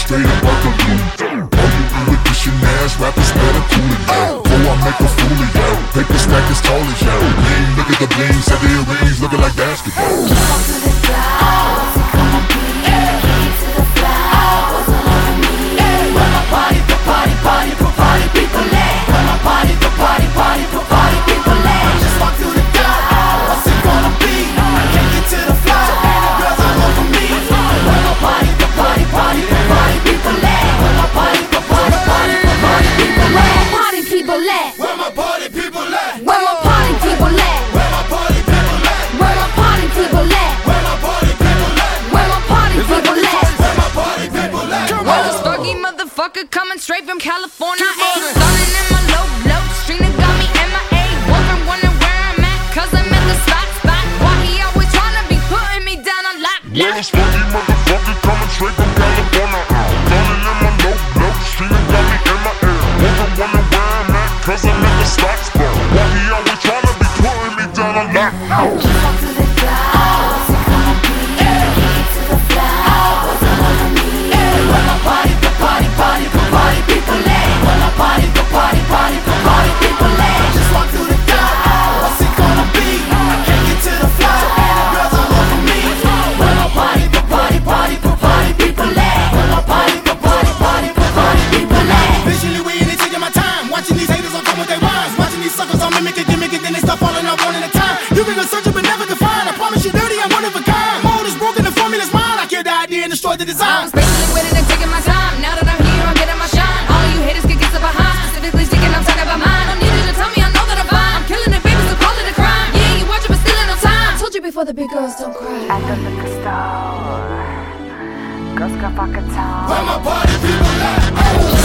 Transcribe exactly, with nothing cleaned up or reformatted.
straight up buckaroo. All you erudition ass rappers better cool it down. Before I make a fool of you, paper stack as tall as you. Bling, look at the bling, set the earrings looking like basketball. Walk to the clouds, what's it gonna be? Key to the flowers all over me. Where my party, for party, party, for party people at? Where my party, for party, party, for party people at? Just walk through the door, what's it gonna be? I can't get to the floor, and the girls all over me. Where my party, for party, party, for party people at? Where my party, for party, party, for party people at? Party people at? Where my party people at? Where my party people at? Where my party people at? Where my party people at? Where my party people at? Where my party people at? Where my party people at? Well, this funky motherfucker coming straight from California. Ain't stunning in my low blow. Streamer got me M I A. Wondering, wondering where I'm at, cause I'm in the spot, spot. Why he always tryna be putting me down on lock, Well, lock. this funky motherfucker coming straight from California. Running in my low blow, streaming got me in my ear. Wondering, wondering where I'm at, cause I'm in the spot, spot. Why he always tryna be putting me down on lock. Just walk to the clouds, what's it gonna be? Key to the flowers all over me. Where my party, for party, party, for party people at? Where my party, for party, party, for party people at? Just walk through the door, what's it gonna be? I can't get to the floor, and the girls all over me. Where my party, for party, party, for party people at? Where my party, for party, party, for party people at? Visually we ain't taking my time, watching these haters all come with their rhymes, watching these suckers all mimic it, gimmick it, then they start falling off one at a time. You can go searching but never define. I promise you dirty, I'm one of a kind. Mold is broken, the formula's mine. I kill the idea and destroy the I'm design. spacing with it and taking my time. Now that I'm here, I'm getting my shine. All of you haters can get so behind. Specifically speaking, I'm talking about mine. Don't need you to tell me, I know that I'm fine. I'm killing it, baby, so call it a crime. Yeah, you watching, but still ain't no time. Told you before, the big girls don't cry. At the liquor store, girls got vodka top. Where my party people at?